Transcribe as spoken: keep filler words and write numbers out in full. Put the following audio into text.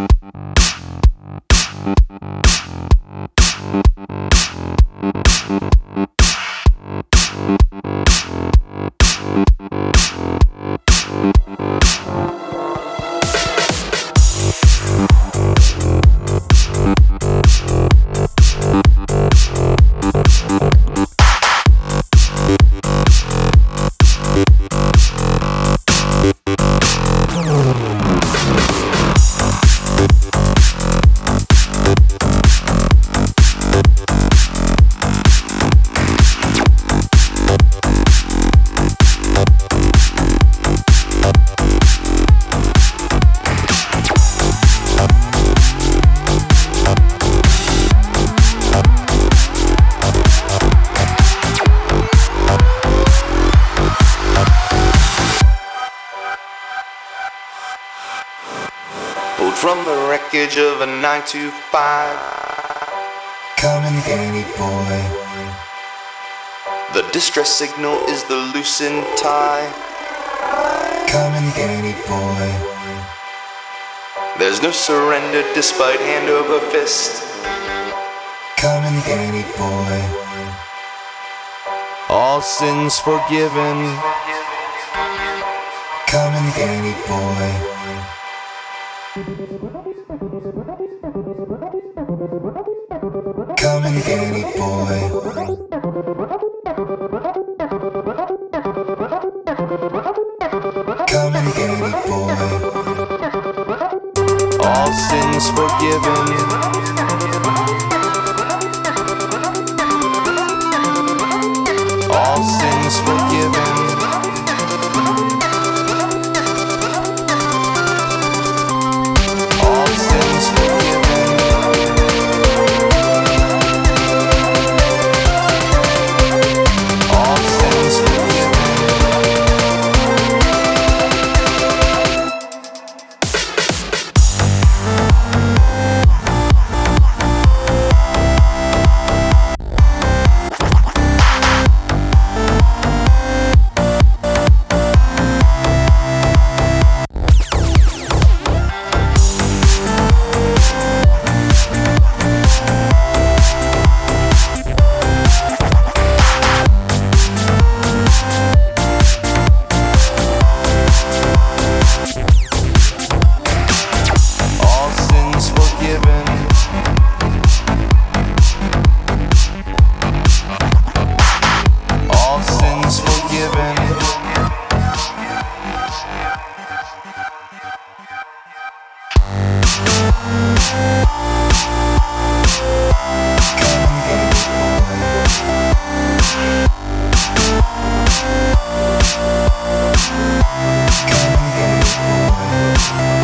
From the wreckage of a nine two five, come and get me, boy. The distress signal is the loosened tie. Come and get me, boy. There's no surrender despite hand over fist. Come and get me, boy. All sins forgiven. Come and get me, boy. Come and get me, boy. Come and get me, boy. All sins forgiven. All sins forgiven. Come and get me, boy.